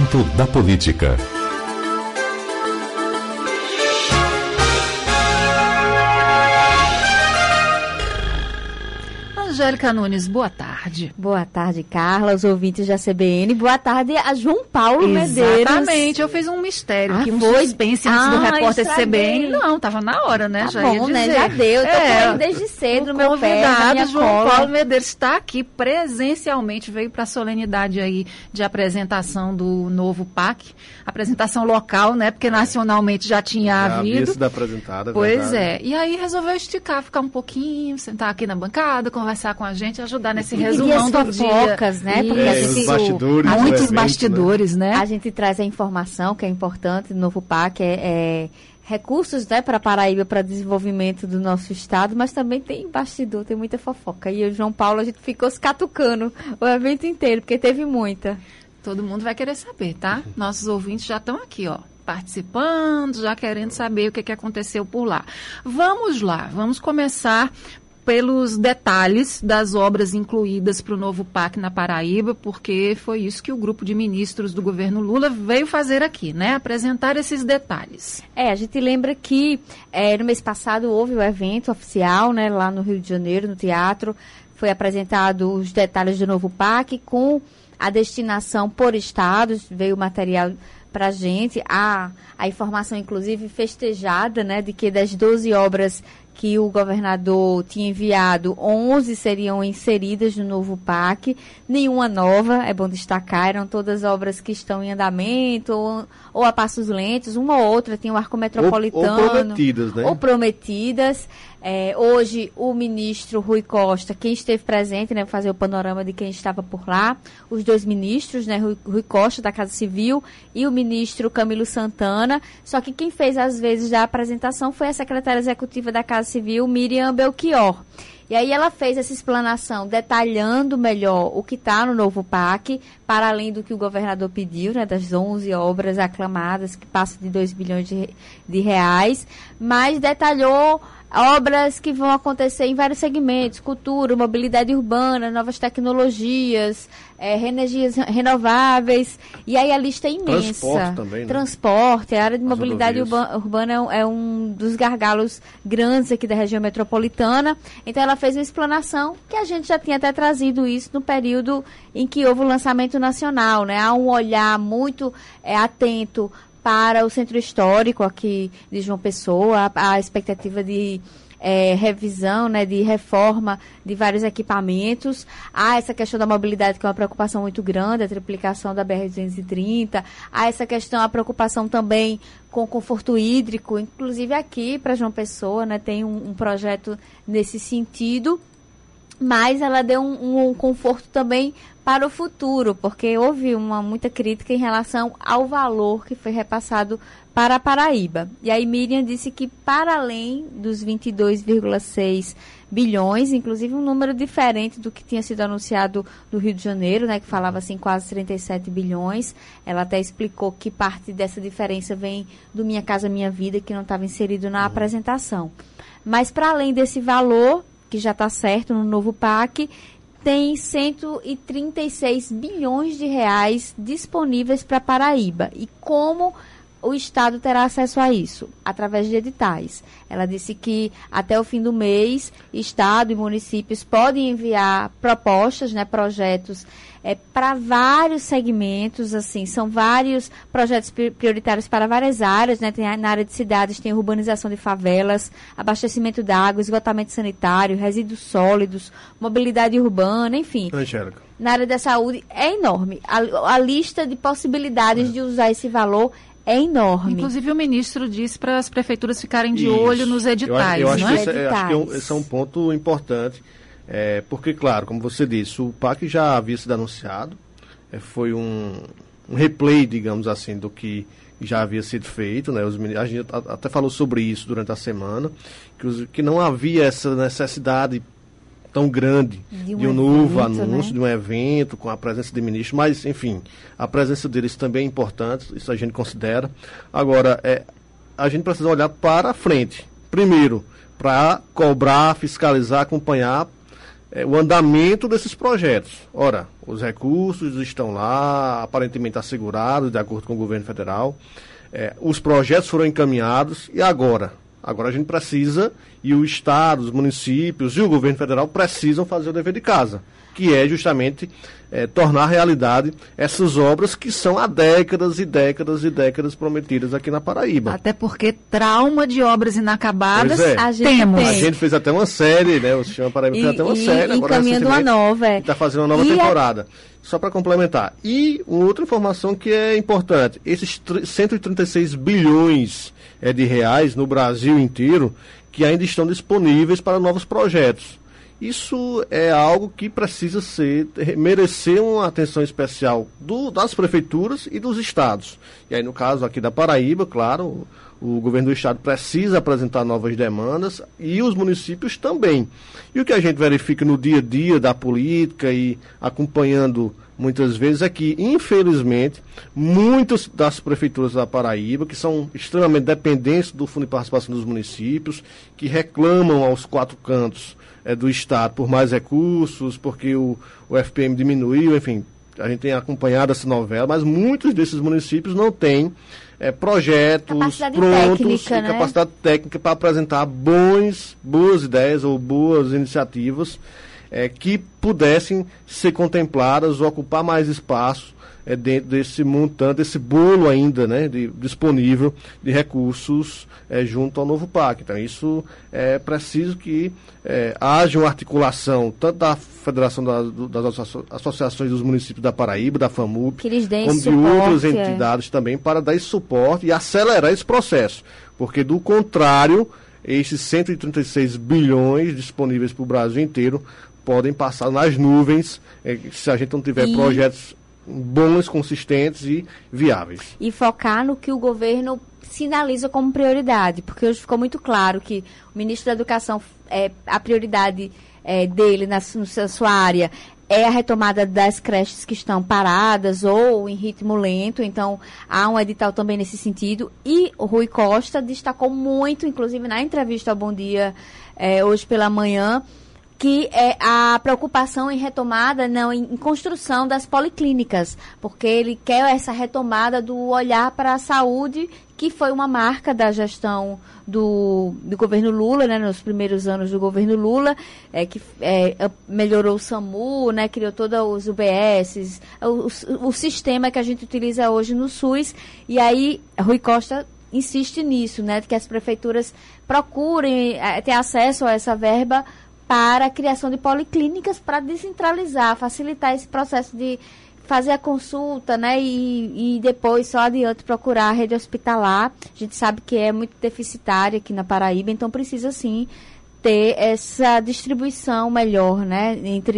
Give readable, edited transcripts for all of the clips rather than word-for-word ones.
Momento da Política. Angélica Nunes, boa tarde. Boa tarde, Carla, os ouvintes da CBN. Boa tarde a João Paulo Medeiros. Exatamente, eu fiz um mistério aqui, um suspense antes do repórter CBN. Não, tava na hora, né? Tá já bom, ia dizer. né? Já deu, eu tô com ele desde cedo no meu pé, na minha João cola. Paulo Medeiros está aqui presencialmente, veio para a solenidade aí de apresentação do novo PAC, apresentação local, né? Porque nacionalmente já tinha havido. Havia sido apresentada, Pois verdade. é, e aí resolveu esticar, ficar um pouquinho, sentar aqui na bancada, conversar com a gente, ajudar nesse E resumão as do dia. fofocas, né? Porque a os gente, bastidores. do Muitos evento, bastidores, né? a gente traz a informação que é importante do novo PAC, recursos, né, para Paraíba, para desenvolvimento do nosso estado, mas também tem bastidor, tem muita fofoca. E o João Paulo, a gente ficou se catucando o evento inteiro, porque teve muita. Todo mundo vai querer saber, tá? Nossos ouvintes já estão aqui, ó, participando, já querendo saber o que aconteceu por lá. Vamos lá, vamos começar pelos detalhes das obras incluídas para o novo PAC na Paraíba, porque foi isso que o grupo de ministros do governo Lula veio fazer aqui, né? Apresentar esses detalhes. A gente lembra que no mês passado houve o evento oficial, né, lá no Rio de Janeiro, no teatro, foi apresentado os detalhes do novo PAC com a destinação por estados, veio o material para a gente, a informação inclusive festejada, né, de que das 12 obras que o governador tinha enviado, 11 seriam inseridas no novo PAC, nenhuma nova, é bom destacar, eram todas obras que estão em andamento, ou a passos lentos, uma ou outra tem o arco metropolitano. Ou prometidas, né? Ou prometidas. Hoje, o ministro Rui Costa, quem esteve presente, né, fazer o panorama de quem estava por lá, os dois ministros, né, Rui Costa, da Casa Civil, e o ministro Camilo Santana, só que quem fez as vezes da apresentação foi a secretária executiva da Casa Civil, Miriam Belchior. E aí ela fez essa explanação detalhando melhor o que está no novo PAC, para além do que o governador pediu, né, das 11 obras aclamadas, que passam de 2 bilhões de reais, mas detalhou obras que vão acontecer em vários segmentos: cultura, mobilidade urbana, novas tecnologias, energias renováveis, e aí a lista é imensa. Transporte também, né? Transporte, a área de mobilidade urbana é um dos gargalos grandes aqui da região metropolitana. Então ela fez uma explanação que a gente já tinha até trazido isso no período em que houve o lançamento nacional, né? Há um olhar muito atento para o centro histórico aqui de João Pessoa, a expectativa de revisão, né, de reforma de vários equipamentos. Há essa questão da mobilidade, que é uma preocupação muito grande, a triplicação da BR-230. Há essa questão, a preocupação também com o conforto hídrico, inclusive aqui para João Pessoa, né, tem um projeto nesse sentido, mas ela deu um conforto também para o futuro, porque houve muita crítica em relação ao valor que foi repassado para a Paraíba. E aí Miriam disse que, para além dos 22,6 bilhões, inclusive um número diferente do que tinha sido anunciado do Rio de Janeiro, né, que falava assim quase 37 bilhões, ela até explicou que parte dessa diferença vem do Minha Casa Minha Vida, que não estava inserido na apresentação. Mas, para além desse valor, que já está certo no novo PAC, tem 136 bilhões de reais disponíveis para Paraíba. E como o Estado terá acesso a isso? Através de editais. Ela disse que até o fim do mês, Estado e municípios podem enviar propostas, né, projetos para vários segmentos, assim, são vários projetos prioritários para várias áreas, né? Tem, na área de cidades tem urbanização de favelas, abastecimento de água, esgotamento sanitário, resíduos sólidos, mobilidade urbana, enfim. Angélica. Na área da saúde é enorme. A lista de possibilidades de usar esse valor é enorme. Inclusive o ministro disse para as prefeituras ficarem de olho nos editais, eu acho não é? que esse é um ponto importante, porque, claro, como você disse, o PAC já havia sido anunciado, foi um replay, digamos assim, do que já havia sido feito, né? A gente até falou sobre isso durante a semana, que não havia essa necessidade tão grande de um novo anúncio, né? De um evento com a presença de ministros, mas, enfim, a presença deles também é importante, isso a gente considera. Agora, a gente precisa olhar para frente, primeiro, para cobrar, fiscalizar, acompanhar o andamento desses projetos. Ora, os recursos estão lá, aparentemente assegurados, de acordo com o governo federal. Os projetos foram encaminhados e agora? Agora a gente precisa, e o Estado, os municípios e o governo federal precisam fazer o dever de casa, que é justamente tornar realidade essas obras que são há décadas e décadas e décadas prometidas aqui na Paraíba. Até porque trauma de obras inacabadas temos. A gente fez até uma série, né? O Sistema Paraíba fez até uma série. Encaminhando uma nova. Está fazendo uma nova temporada. Só para complementar. E uma outra informação que é importante. Esses 136 bilhões de reais no Brasil inteiro que ainda estão disponíveis para novos projetos. Isso é algo que precisa merecer uma atenção especial das prefeituras e dos estados. E aí, no caso aqui da Paraíba, claro, o governo do estado precisa apresentar novas demandas e os municípios também. E o que a gente verifica no dia a dia da política e acompanhando muitas vezes é que, infelizmente, muitas das prefeituras da Paraíba, que são extremamente dependentes do Fundo de Participação dos Municípios, que reclamam aos quatro cantos do Estado por mais recursos, porque o FPM diminuiu, enfim, a gente tem acompanhado essa novela, mas muitos desses municípios não têm projetos prontos e capacidade técnica para apresentar boas ideias ou boas iniciativas que pudessem ser contempladas ou ocupar mais espaço dentro desse montante, esse bolo ainda, né, disponível de recursos junto ao novo PAC. Então, isso é preciso que haja uma articulação tanto da Federação das Associações dos Municípios da Paraíba, da FAMUP, como de outras entidades também, para dar esse suporte e acelerar esse processo. Porque, do contrário, esses 136 bilhões disponíveis para o Brasil inteiro podem passar nas nuvens se a gente não tiver projetos bons, consistentes e viáveis. E focar no que o governo sinaliza como prioridade, porque hoje ficou muito claro que o ministro da Educação, a prioridade dele na sua área é a retomada das creches que estão paradas ou em ritmo lento, então há um edital também nesse sentido, e o Rui Costa destacou muito, inclusive na entrevista ao Bom Dia hoje pela manhã, que é a preocupação em retomada, não, em construção das policlínicas, porque ele quer essa retomada do olhar para a saúde, que foi uma marca da gestão do governo Lula, né, nos primeiros anos do governo Lula, que melhorou o SAMU, né, criou todos os UBS, o sistema que a gente utiliza hoje no SUS, e aí Rui Costa insiste nisso, né, de que as prefeituras procurem ter acesso a essa verba para a criação de policlínicas, para descentralizar, facilitar esse processo de fazer a consulta, né, e depois só adiante procurar a rede hospitalar. A gente sabe que é muito deficitária aqui na Paraíba, então precisa sim ter essa distribuição melhor, né,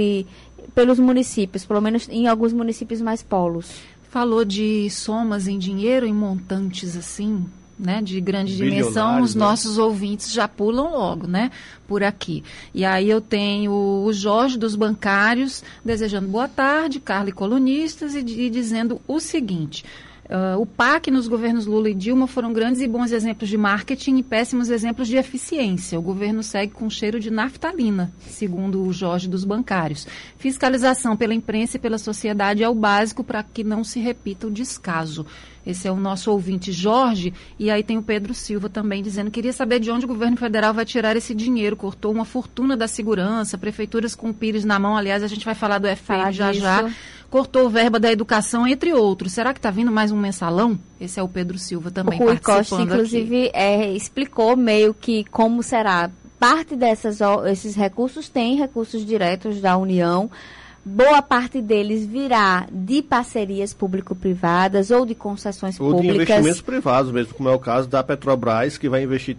pelos municípios, pelo menos em alguns municípios mais polos. Falou de somas em dinheiro, em montantes assim, né, de grande dimensão, os nossos ouvintes já pulam logo, né, por aqui. E aí eu tenho o Jorge dos Bancários desejando boa tarde, Carla e colunistas, e dizendo o seguinte: o PAC nos governos Lula e Dilma foram grandes e bons exemplos de marketing e péssimos exemplos de eficiência. O governo segue com cheiro de naftalina, segundo o Jorge dos Bancários. Fiscalização pela imprensa e pela sociedade é o básico para que não se repita o descaso. Esse é o nosso ouvinte Jorge, e aí tem o Pedro Silva também dizendo: queria saber de onde o governo federal vai tirar esse dinheiro, cortou uma fortuna da segurança, prefeituras com o pires na mão, aliás, a gente vai falar do FPM já, cortou verba da educação, entre outros. Será que está vindo mais um mensalão? Esse é o Pedro Silva também participando aqui. O Rui Costa, inclusive, explicou meio que como será. Parte esses recursos tem recursos diretos da União. Boa parte deles virá de parcerias público-privadas ou de concessões públicas. Ou de investimentos privados mesmo, como é o caso da Petrobras, que vai investir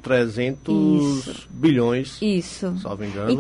300 bilhões. Isso. Salvo engano.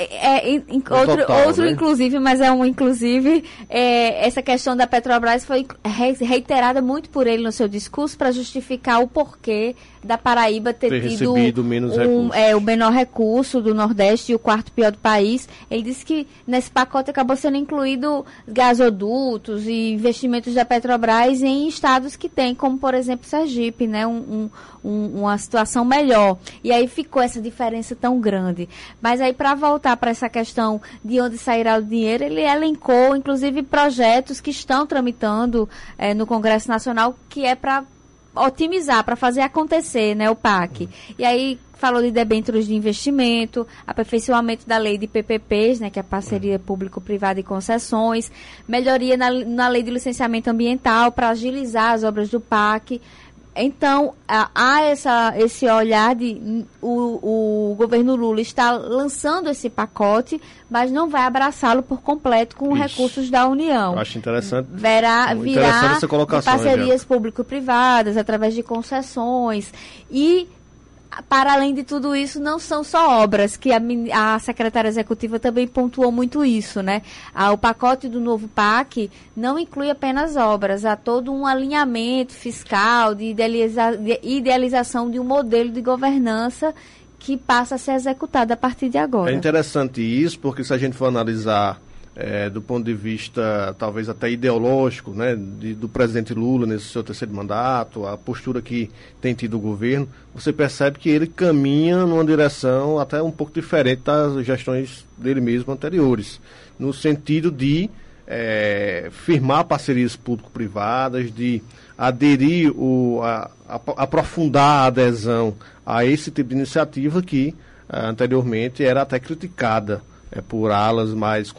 Outro, né? Inclusive, mas é um inclusive, essa questão da Petrobras foi reiterada muito por ele no seu discurso para justificar o porquê da Paraíba ter tido recebido menos o menor recurso do Nordeste e o quarto pior do país. Ele disse que nesse pacote acabou sendo incluído gasodutos e investimentos da Petrobras em estados que tem, como por exemplo Sergipe, né, uma situação melhor. E aí ficou essa diferença tão grande. Mas aí, para voltar para essa questão de onde sairá o dinheiro, ele elencou inclusive projetos que estão tramitando no Congresso Nacional, que é para otimizar, para fazer acontecer, né, o PAC. E aí falou de debêntures de investimento, aperfeiçoamento da lei de PPPs, né, que é a parceria público-privada e concessões, melhoria na lei de licenciamento ambiental para agilizar as obras do PAC. Então, há esse olhar de o governo Lula está lançando esse pacote, mas não vai abraçá-lo por completo com recursos da União. Eu acho interessante. Virá essa colocação, de parcerias público-privadas, através de concessões. E, para além de tudo isso, não são só obras, que a secretária executiva também pontuou muito isso, né? O pacote do novo PAC não inclui apenas obras, há todo um alinhamento fiscal, de idealização de um modelo de governança que passa a ser executado a partir de agora. É interessante isso, porque se a gente for analisar do ponto de vista talvez até ideológico, né, do presidente Lula nesse seu terceiro mandato, a postura que tem tido o governo, você percebe que ele caminha numa direção até um pouco diferente das gestões dele mesmo anteriores, no sentido de firmar parcerias público-privadas, de aderir, aprofundar a adesão a esse tipo de iniciativa que anteriormente era até criticada por alas mais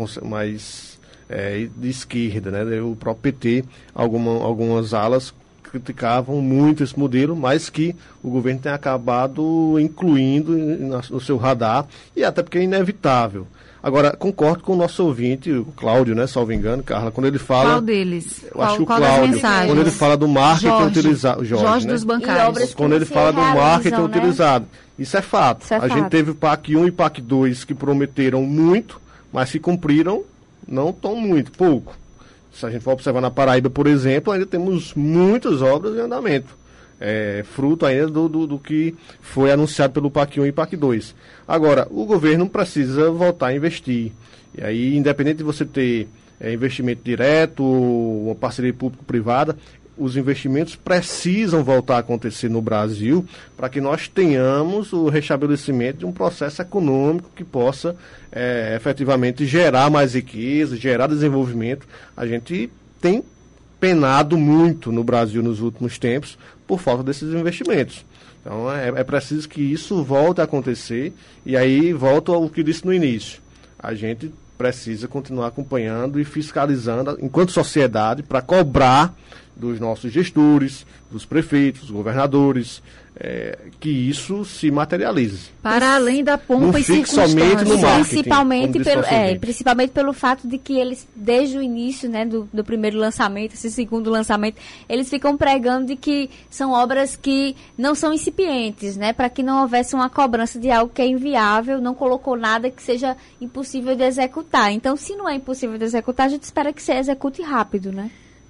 de esquerda, né? O próprio PT, algumas alas criticavam muito esse modelo, mas que o governo tem acabado incluindo no seu radar, e até porque é inevitável. Agora, concordo com o nosso ouvinte, o Cláudio, né, salvo engano, Carla, quando ele fala... Qual deles? Eu acho que o Cláudio, quando ele fala do marketing utilizado... Jorge, né? Dos bancários. Quando ele fala do marketing utilizado. Isso é fato. A gente teve o PAC 1 e PAC 2 que prometeram muito, mas que cumpriram não tão muito, pouco. Se a gente for observar na Paraíba, por exemplo, ainda temos muitas obras em andamento. Fruto ainda do que foi anunciado pelo PAC 1 e PAC 2. Agora, o governo precisa voltar a investir. E aí, independente de você ter investimento direto, uma parceria público-privada, os investimentos precisam voltar a acontecer no Brasil para que nós tenhamos o restabelecimento de um processo econômico que possa efetivamente gerar mais riqueza, gerar desenvolvimento. A gente tem penado muito no Brasil nos últimos tempos por falta desses investimentos. Então é preciso que isso volte a acontecer, e aí volto ao que disse no início. A gente precisa continuar acompanhando e fiscalizando enquanto sociedade para cobrar dos nossos gestores, dos prefeitos, dos governadores, que isso se materialize. Para além da pompa e somente no marketing, principalmente pelo fato de que eles, desde o início, né, do primeiro lançamento, esse segundo lançamento, eles ficam pregando de que são obras que não são incipientes, né, para que não houvesse uma cobrança de algo que é inviável, não colocou nada que seja impossível de executar. Então, se não é impossível de executar, a gente espera que se execute rápido, né?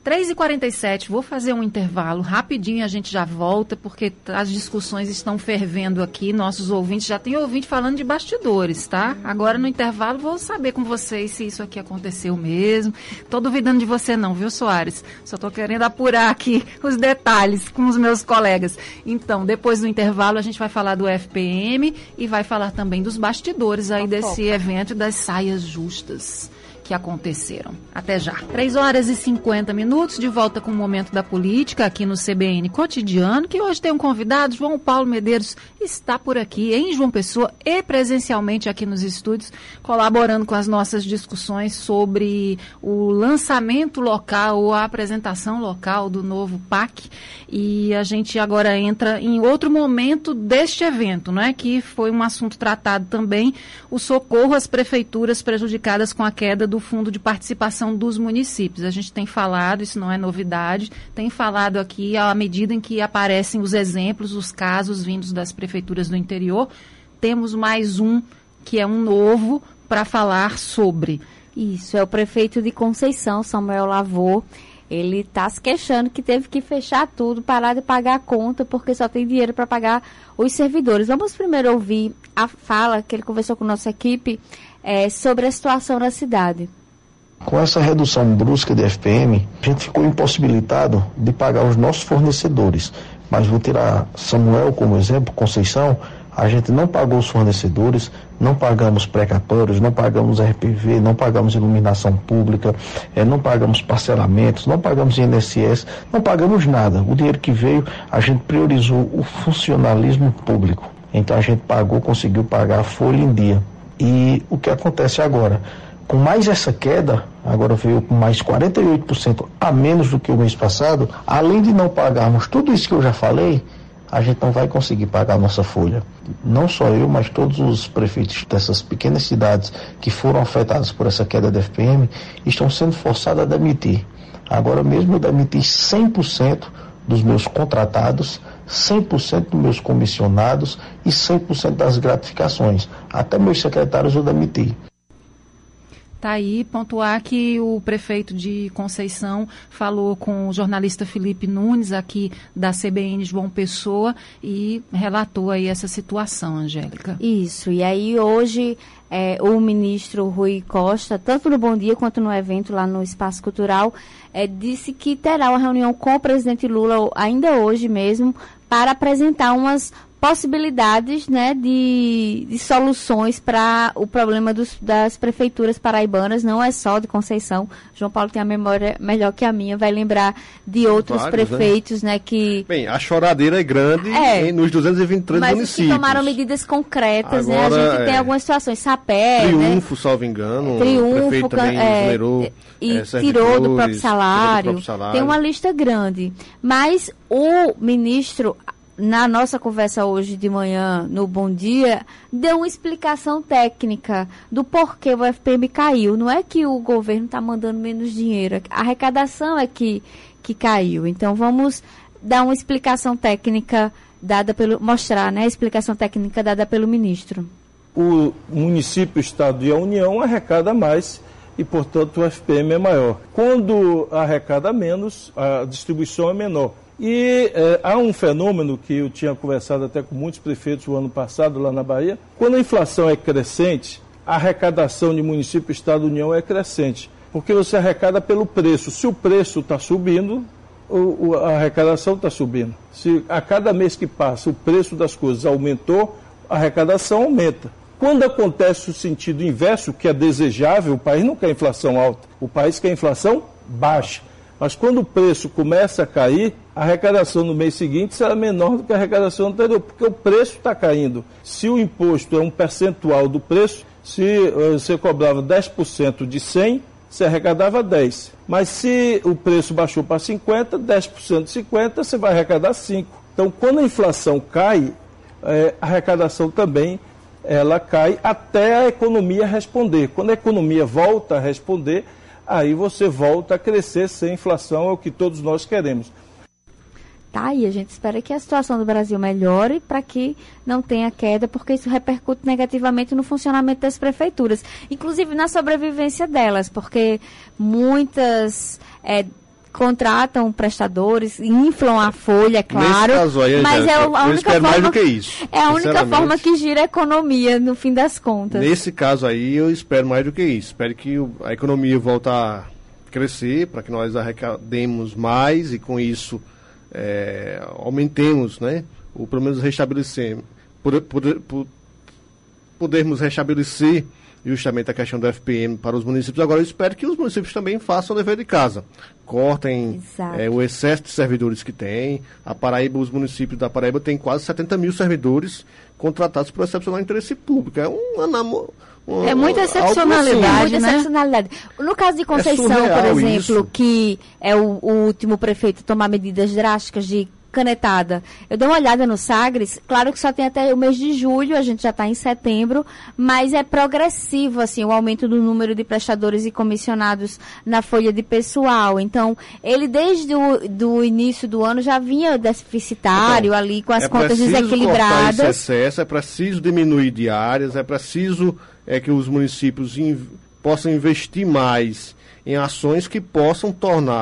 3h47, vou fazer um intervalo rapidinho, a gente já volta, porque as discussões estão fervendo aqui, nossos ouvintes, já tem ouvinte falando de bastidores, tá? Agora no intervalo vou saber com vocês se isso aqui aconteceu mesmo. Tô duvidando de você não, viu, Soares? Só tô querendo apurar aqui os detalhes com os meus colegas. Então, depois do intervalo a gente vai falar do FPM e vai falar também dos bastidores aí desse evento e das saias justas que aconteceram. Até já. 3h50, de volta com o Momento da Política aqui no CBN Cotidiano, que hoje tem um convidado, João Paulo Medeiros, está por aqui em João Pessoa e presencialmente aqui nos estúdios, colaborando com as nossas discussões sobre o lançamento local ou a apresentação local do novo PAC. E a gente agora entra em outro momento deste evento, não é? Que foi um assunto tratado também, o socorro às prefeituras prejudicadas com a queda do Fundo de Participação dos Municípios. A gente tem falado, isso não é novidade, tem falado aqui à medida em que aparecem os exemplos, os casos vindos das prefeituras do interior. Temos mais um, que é um novo, para falar sobre. Isso, é o prefeito de Conceição, Samuel Lavô. ele está se queixando que teve que fechar tudo, parar de pagar a conta, porque só tem dinheiro para pagar os servidores. Vamos primeiro ouvir a fala que ele conversou com nossa equipe sobre a situação na cidade. Com essa redução brusca de FPM, a gente ficou impossibilitado de pagar os nossos fornecedores. Mas vou tirar Samuel como exemplo, Conceição. A gente não pagou os fornecedores, não pagamos precatórios, não pagamos RPV, não pagamos iluminação pública, não pagamos parcelamentos, não pagamos INSS, não pagamos nada. O dinheiro que veio, a gente priorizou o funcionalismo público. Então a gente conseguiu pagar a folha em dia. E o que acontece agora? Com mais essa queda, agora veio com mais 48% a menos do que o mês passado, além de não pagarmos tudo isso que eu já falei, a gente não vai conseguir pagar a nossa folha. Não só eu, mas todos os prefeitos dessas pequenas cidades que foram afetadas por essa queda de FPM estão sendo forçados a demitir. Agora mesmo eu demiti 100% dos meus contratados, 100% dos meus comissionados e 100% das gratificações. Até meus secretários eu demiti. Tá aí, pontuar que o prefeito de Conceição falou com o jornalista Felipe Nunes, aqui da CBN João Pessoa, e relatou aí essa situação, Angélica. Isso, e aí hoje o ministro Rui Costa, tanto no Bom Dia quanto no evento lá no Espaço Cultural, disse que terá uma reunião com o presidente Lula ainda hoje mesmo para apresentar umas possibilidades, né, de soluções para o problema das prefeituras paraibanas, não é só de Conceição. João Paulo tem a memória melhor que a minha, vai lembrar de outros prefeitos, né, que... Bem, a choradeira é grande nos 223 mas municípios. Mas que tomaram medidas concretas, agora, né, a gente tem algumas situações, Sapé, Triunfo, né? salvo engano, Triunfo, o prefeito também exonerou e tirou do próprio salário, tem uma lista grande. Mas o ministro, na nossa conversa hoje de manhã, no Bom Dia, deu uma explicação técnica do porquê o FPM caiu. Não é que o governo está mandando menos dinheiro, a arrecadação é que caiu. Então, vamos dar uma explicação técnica mostrar, né, a explicação técnica dada pelo ministro. O município, o Estado e a União arrecada mais e, portanto, o FPM é maior. Quando arrecada menos, a distribuição é menor. E há um fenômeno que eu tinha conversado até com muitos prefeitos o ano passado lá na Bahia. Quando a inflação é crescente, a arrecadação de município, Estado e União é crescente. Porque você arrecada pelo preço. Se o preço está subindo, a arrecadação está subindo. Se a cada mês que passa o preço das coisas aumentou, a arrecadação aumenta. Quando acontece o sentido inverso, que é desejável, o país não quer inflação alta, o país quer inflação baixa. Mas quando o preço começa a cair, a arrecadação no mês seguinte será menor do que a arrecadação anterior, porque o preço está caindo. Se o imposto é um percentual do preço, se você cobrava 10% de 100, você arrecadava 10. Mas se o preço baixou para 50, 10% de 50, você vai arrecadar 5. Então, quando a inflação cai, a arrecadação também ela cai até a economia responder. Quando a economia volta a responder, aí você volta a crescer sem inflação, é o que todos nós queremos. Tá, e a gente espera que a situação do Brasil melhore para que não tenha queda, porque isso repercute negativamente no funcionamento das prefeituras, inclusive na sobrevivência delas, porque muitas contratam prestadores, inflam a folha, é claro, caso aí, mas é a única forma, mais do que isso. É a única forma que gira a economia, no fim das contas. Nesse caso aí, eu espero mais do que isso. Espero que a economia volte a crescer, para que nós arrecademos mais e com isso aumentemos, né? Ou pelo menos podermos restabelecer justamente a questão do FPM para os municípios. Agora eu espero que os municípios também façam o dever de casa. Cortem o excesso de servidores que tem. Os municípios da Paraíba têm quase 70 mil servidores contratados por excepcional interesse público. É muita excepcionalidade, muita excepcionalidade. No caso de Conceição, por exemplo, isso, que é o último prefeito a tomar medidas drásticas de canetada. Eu dei uma olhada no Sagres, claro que só tem até o mês de julho, a gente já está em setembro, mas é progressivo, assim, o aumento do número de prestadores e comissionados na folha de pessoal. Então, ele desde o início do ano já vinha deficitário ali, com as contas desequilibradas. Esse excesso, é preciso diminuir diárias, é preciso que os municípios possam investir mais em ações que possam tornar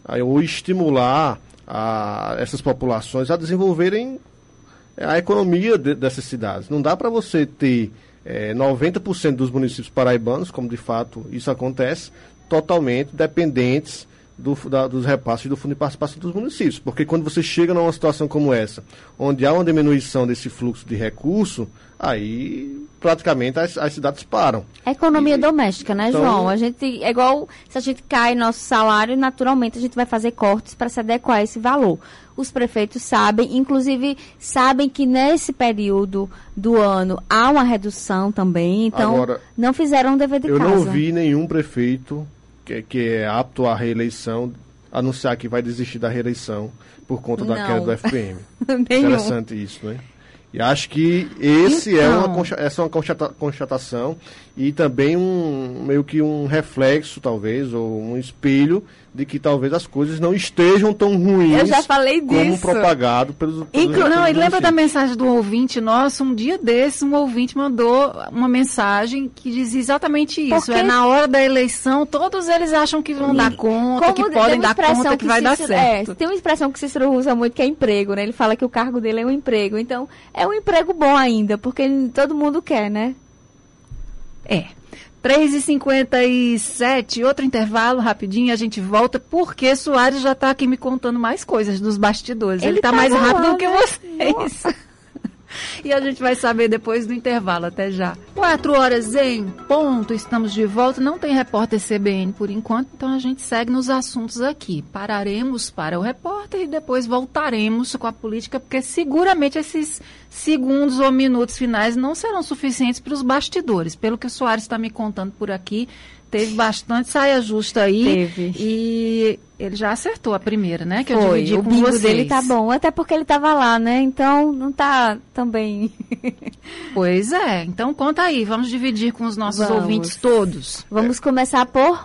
ou estimular essas populações a desenvolverem a economia dessas cidades. Não dá para você ter 90% dos municípios paraibanos, como de fato isso acontece, totalmente dependentes dos repasses do Fundo de Participação dos municípios. Porque quando você chega numa situação como essa, onde há uma diminuição desse fluxo de recurso, aí praticamente as cidades param. É economia doméstica, né, então, João? É igual se a gente cai nosso salário, naturalmente a gente vai fazer cortes para se adequar a esse valor. Os prefeitos sabem, inclusive sabem que nesse período do ano há uma redução também, então agora, não fizeram o dever de casa. Eu não vi nenhum prefeito que é apto à reeleição anunciar que vai desistir da reeleição por conta da queda do FPM. Interessante isso, né? E acho que essa é uma constatação e também meio que um reflexo, talvez, ou um espelho de que talvez as coisas não estejam tão ruins. Eu já falei disso. Como propagado pelos Não, e lembra da mensagem do ouvinte nosso? Um dia desse, um ouvinte mandou uma mensagem que diz exatamente isso. Porque na hora da eleição, todos eles acham que vão dar conta, que podem dar conta, que vai dar certo. Tem uma expressão que Cícero usa muito, que é emprego, né? Ele fala que o cargo dele é um emprego. Então, é um emprego bom ainda, porque todo mundo quer, né? 3h57, outro intervalo rapidinho, a gente volta, porque Soares já está aqui me contando mais coisas dos bastidores. Ele está mais rápido que vocês. E a gente vai saber depois do intervalo. Até já. 4h em ponto, estamos de volta. Não tem repórter CBN por enquanto, então a gente segue nos assuntos aqui. Pararemos para o repórter e depois voltaremos com a política, porque seguramente esses segundos ou minutos finais não serão suficientes para os bastidores. Pelo que o Soares está me contando por aqui, teve bastante saia justa aí. Teve. E ele já acertou a primeira, né? Que Foi. Eu dividi com vocês. O bingo dele tá bom, até porque ele estava lá, né? Então não tá também. Pois é. Então conta aí, vamos dividir com os nossos ouvintes todos. Vamos começar por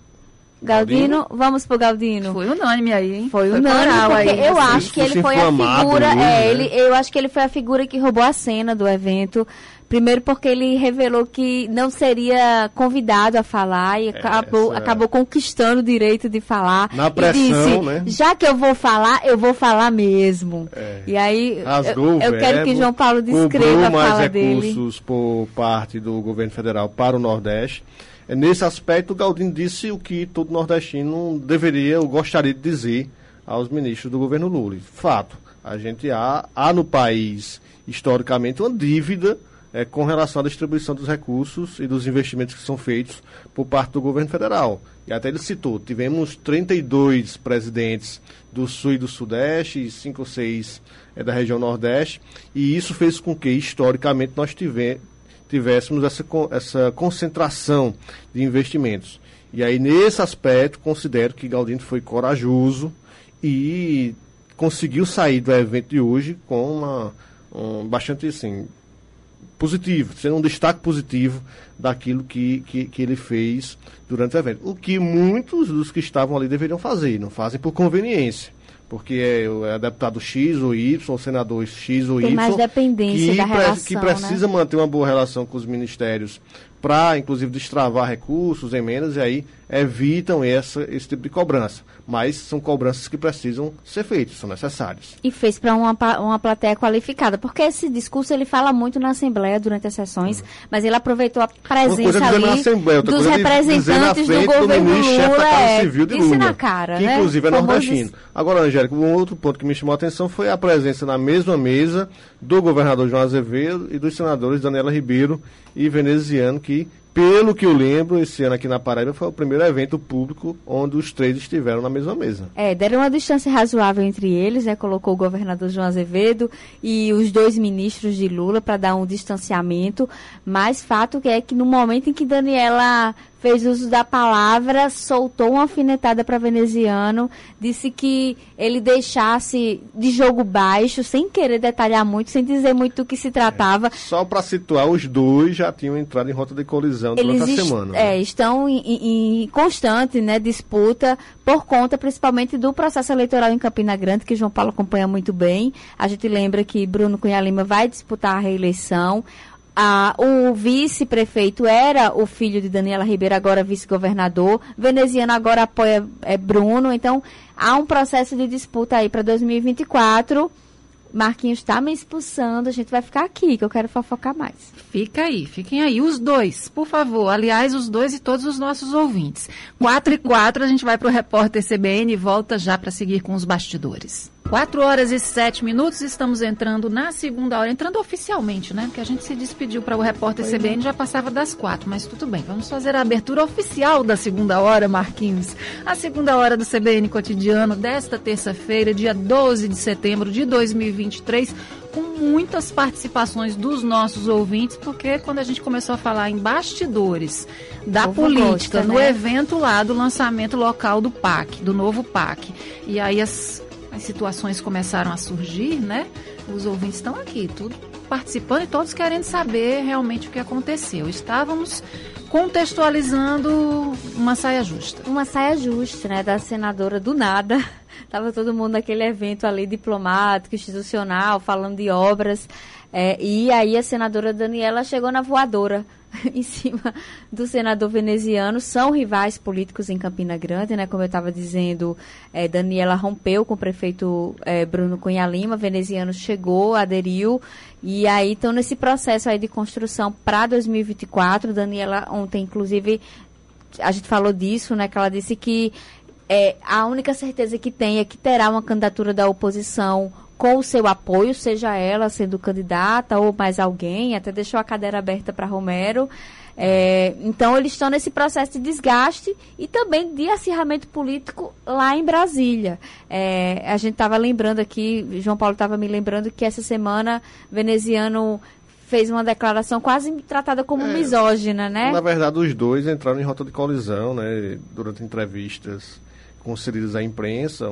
Galdino. Vamos pro Galdino. Foi unânime aí, hein? Foi unânime, porque aí, eu acho que ele foi a figura. Eu acho que ele foi a figura que roubou a cena do evento. Primeiro porque ele revelou que não seria convidado a falar e acabou conquistando o direito de falar. Na pressão, e disse, né? Já que eu vou falar mesmo. E aí, eu quero que João Paulo descreva a fala dele. Mais recursos por parte do governo federal para o Nordeste. Nesse aspecto, o Galdino disse o que todo nordestino deveria ou gostaria de dizer aos ministros do governo Lula. Fato, a gente há no país, historicamente, uma dívida com relação à distribuição dos recursos e dos investimentos que são feitos por parte do governo federal. E até ele citou, tivemos 32 presidentes do Sul e do Sudeste, e 5 ou 6 da região Nordeste, e isso fez com que, historicamente, nós tivéssemos essa concentração de investimentos. E aí, nesse aspecto, considero que Galdino foi corajoso e conseguiu sair do evento de hoje com bastante, assim, positivo, sendo um destaque positivo daquilo que ele fez durante o evento. O que muitos dos que estavam ali deveriam fazer, não fazem por conveniência. Porque é deputado X ou Y, ou senador X ou Y. Tem mais dependência da relação, que precisa manter uma boa relação com os ministérios para, inclusive, destravar recursos, emendas, e aí evitam esse tipo de cobrança. Mas são cobranças que precisam ser feitas, são necessárias. E fez para uma plateia qualificada, porque esse discurso ele fala muito na Assembleia durante as sessões, mas ele aproveitou a presença ali dos representantes do governo Lula, disse na cara, que né? Inclusive é nordestino. Agora, Angélica, um outro ponto que me chamou a atenção foi a presença na mesma mesa do governador João Azevedo e dos senadores Daniela Ribeiro e Veneziano, que, pelo que eu lembro, esse ano aqui na Paraíba foi o primeiro evento público onde os três estiveram na mesma mesa. Deram uma distância razoável entre eles, né? Colocou o governador João Azevedo e os dois ministros de Lula para dar um distanciamento, mas fato é que no momento em que Daniela fez uso da palavra, soltou uma alfinetada para Veneziano, disse que ele deixasse de jogo baixo, sem querer detalhar muito, sem dizer muito do que se tratava. Só para situar, os dois já tinham entrado em rota de colisão durante a semana. Né? Estão em constante, né, disputa, por conta principalmente do processo eleitoral em Campina Grande, que João Paulo acompanha muito bem. A gente lembra que Bruno Cunha Lima vai disputar a reeleição. O vice-prefeito era o filho de Daniela Ribeiro, agora vice-governador. Veneziano agora apoia Bruno. Então, há um processo de disputa aí para 2024. Marquinhos está me expulsando, a gente vai ficar aqui, que eu quero fofocar mais. Fiquem aí, os dois, por favor. Aliás, os dois e todos os nossos ouvintes. 4h04, a gente vai para o Repórter CBN e volta já para seguir com os bastidores. 4h07, estamos entrando na segunda hora, entrando oficialmente, né? Porque a gente se despediu para o Repórter CBN, já passava das 4, mas tudo bem. Vamos fazer a abertura oficial da segunda hora, Marquinhos. A segunda hora do CBN Cotidiano desta terça-feira, dia 12 de setembro de 2023, com muitas participações dos nossos ouvintes, porque quando a gente começou a falar em bastidores da política, no evento lá do lançamento local do PAC, do novo PAC, e aí as situações começaram a surgir, né? Os ouvintes estão aqui, tudo participando e todos querendo saber realmente o que aconteceu. Estávamos contextualizando uma saia justa. Uma saia justa, né? Da senadora do nada. Estava todo mundo naquele evento ali diplomático, institucional, falando de obras. E aí a senadora Daniela chegou na voadora em cima do senador veneziano. São rivais políticos em Campina Grande, né? Como eu estava dizendo, Daniela rompeu com o prefeito Bruno Cunha Lima, veneziano chegou, aderiu, e aí estão nesse processo aí de construção para 2024. Daniela ontem, inclusive, a gente falou disso, né? Que ela disse que a única certeza que tem é que terá uma candidatura da oposição com o seu apoio, seja ela sendo candidata ou mais alguém, até deixou a cadeira aberta para Romero. Então, eles estão nesse processo de desgaste e também de acirramento político lá em Brasília. A gente estava lembrando aqui, João Paulo estava me lembrando que essa semana Veneziano fez uma declaração quase tratada como misógina, né? Na verdade, os dois entraram em rota de colisão, né, durante entrevistas concedidas à imprensa,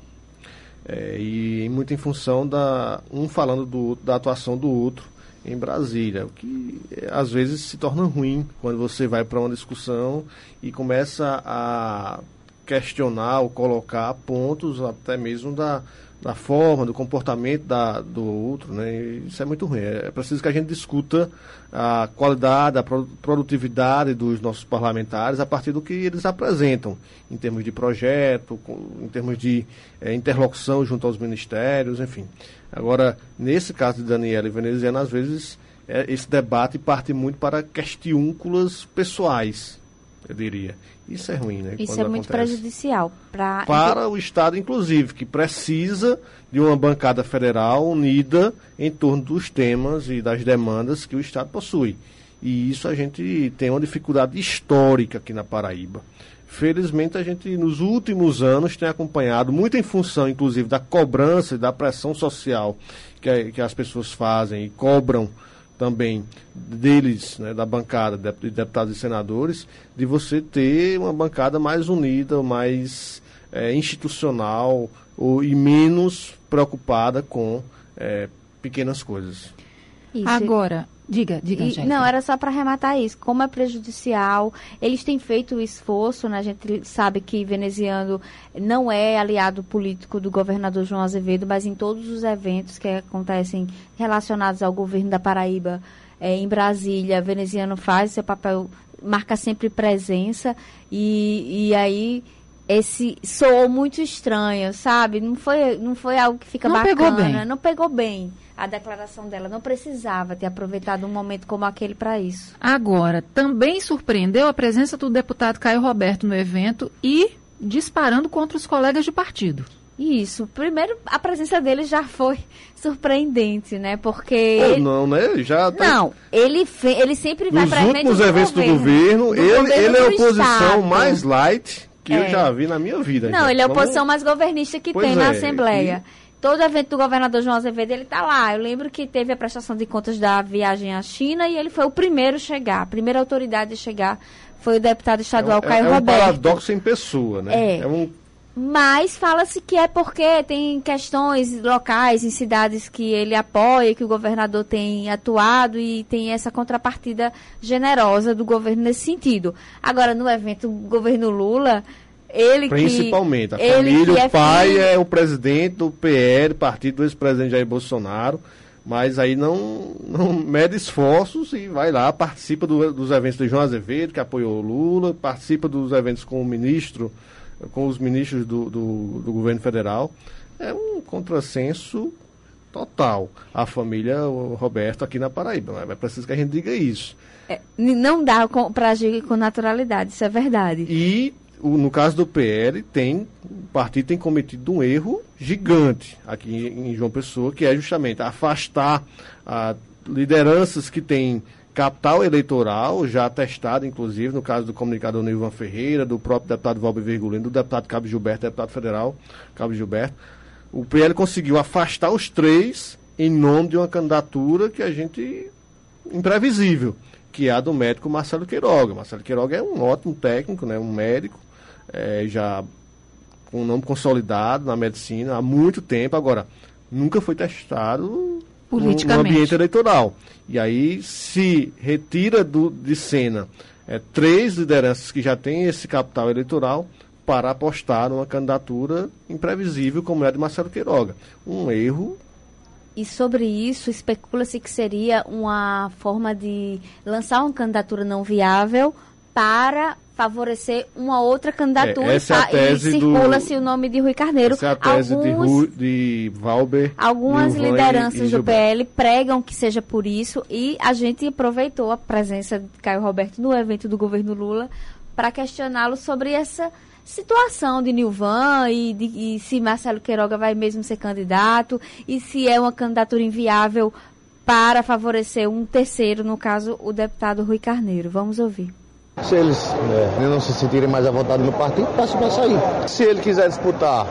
e muito em função um falando da atuação do outro em Brasília, o que às vezes se torna ruim quando você vai para uma discussão e começa a questionar ou colocar pontos até mesmo da forma, do comportamento do outro, né? E isso é muito ruim. É preciso que a gente discuta a qualidade, a produtividade dos nossos parlamentares a partir do que eles apresentam, em termos de projeto, em termos de interlocução junto aos ministérios, enfim. Agora, nesse caso de Daniela e Veneziano, às vezes esse debate parte muito para questiúnculas pessoais, eu diria. Isso é ruim, né? Isso é muito prejudicial para o Estado, inclusive, que precisa de uma bancada federal unida em torno dos temas e das demandas que o Estado possui. E isso a gente tem uma dificuldade histórica aqui na Paraíba. Felizmente, a gente, nos últimos anos, tem acompanhado, muito em função, inclusive, da cobrança e da pressão social que as pessoas fazem e cobram também deles, né, da bancada de deputados e senadores, de você ter uma bancada mais unida, mais institucional e menos preocupada com pequenas coisas. Isso. Agora, diga, Angélica. Não, era só para arrematar isso. Como é prejudicial, eles têm feito o esforço, né? A gente sabe que Veneziano não é aliado político do governador João Azevedo, mas em todos os eventos que acontecem relacionados ao governo da Paraíba, em Brasília, Veneziano faz seu papel, marca sempre presença, e aí soou muito estranho, sabe? Não foi algo que fica bacana. Não pegou bem. A declaração dela não precisava ter aproveitado um momento como aquele para isso. Agora, também surpreendeu a presença do deputado Caio Roberto no evento e disparando contra os colegas de partido. Isso. Primeiro, a presença dele já foi surpreendente, né? Porque... não, né? Já tá... Não, ele sempre vai para frente dos eventos do governo. Ele é a oposição mais light que eu já vi na minha vida. Não, ele é a oposição mais governista que tem na Assembleia. Todo evento do governador João Azevedo, ele está lá. Eu lembro que teve a prestação de contas da viagem à China e ele foi o primeiro a chegar. A primeira autoridade a chegar foi o deputado estadual Caio Roberto. É um paradoxo em pessoa, né? Mas fala-se que é porque tem questões locais em cidades que ele apoia, que o governador tem atuado e tem essa contrapartida generosa do governo nesse sentido. Agora, no evento do governo Lula... Principalmente. A família, o pai é o presidente do PL, partido do ex-presidente Jair Bolsonaro. mas aí não mede esforços e vai lá, participa dos eventos de João Azevedo, que apoiou o Lula, participa dos eventos com os ministros do governo federal. É um contrassenso total a família Roberto aqui na Paraíba. É preciso que a gente diga isso. Não dá para agir com naturalidade, isso é verdade. E no caso do PL, o partido tem cometido um erro gigante aqui em João Pessoa, que é justamente afastar lideranças que têm capital eleitoral, já atestado, inclusive, no caso do comunicador Nilvan Ferreira, do próprio deputado Valber Virgulino, do deputado Cabo Gilberto, deputado federal Cabo Gilberto. O PL conseguiu afastar os 3 em nome de uma candidatura que a gente imprevisível, que é a do médico Marcelo Queiroga. Marcelo Queiroga é um ótimo técnico, né, um médico, já com um nome consolidado na medicina há muito tempo. Agora, nunca foi testado no ambiente eleitoral. E aí se retira de cena 3 lideranças que já têm esse capital eleitoral para apostar numa candidatura imprevisível como é a de Marcelo Queiroga. Um erro. E sobre isso, especula-se que seria uma forma de lançar uma candidatura não viável para favorecer uma outra candidatura, essa é a tese, e circula-se o nome de Rui Carneiro. Essa é a tese de Valber. Algumas lideranças do PL pregam que seja por isso, e a gente aproveitou a presença de Caio Roberto no evento do governo Lula para questioná-lo sobre essa situação de Nilvan e se Marcelo Queiroga vai mesmo ser candidato e se é uma candidatura inviável para favorecer um terceiro, no caso, o deputado Rui Carneiro. Vamos ouvir. Se eles não se sentirem mais à vontade no partido, peço para sair. Se ele quiser disputar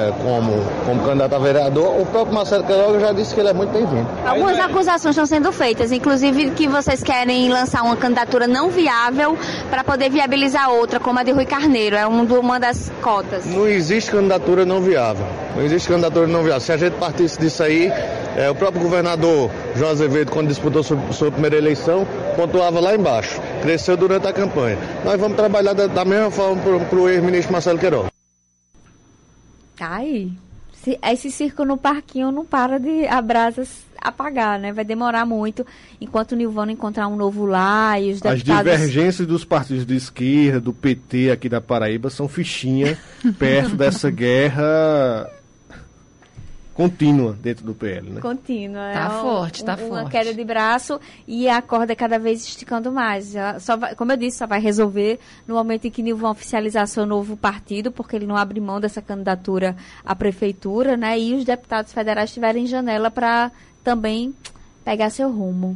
como candidato a vereador, o próprio Marcelo Queiroga já disse que ele é muito bem-vindo. Algumas acusações estão sendo feitas, inclusive que vocês querem lançar uma candidatura não viável para poder viabilizar outra, como a de Rui Carneiro, é uma das cotas. Não existe candidatura não viável. Não existe candidatura não viável. Se a gente partisse disso aí, o próprio governador João Azevedo, quando disputou sua primeira eleição, pontuava lá embaixo. Cresceu durante a campanha. Nós vamos trabalhar da mesma forma para o ex-ministro Marcelo Queiroga. Ai, esse circo no parquinho não para de brasas apagar, né? Vai demorar muito, enquanto o Nilvan não encontrar um novo lá e os deputados... As divergências dos partidos de esquerda, do PT aqui da Paraíba, são fichinha perto dessa guerra contínua dentro do PL, né? Contínua. Tá forte. Uma queda de braço e a corda cada vez esticando mais. Como eu disse, só vai resolver no momento em que Nilvan oficializar seu novo partido, porque ele não abre mão dessa candidatura à prefeitura, né? E os deputados federais tiverem janela para também pegar seu rumo.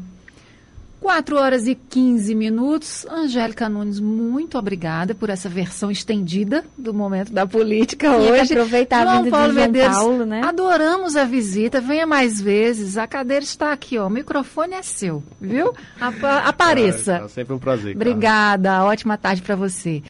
4h15. Angélica Nunes, muito obrigada por essa versão estendida do Momento da Política hoje. Aproveitar a vinda de João Paulo, né? Adoramos a visita, venha mais vezes. A cadeira está aqui, ó. O microfone é seu, viu? Apareça. É sempre um prazer. Obrigada, ótima tarde para você.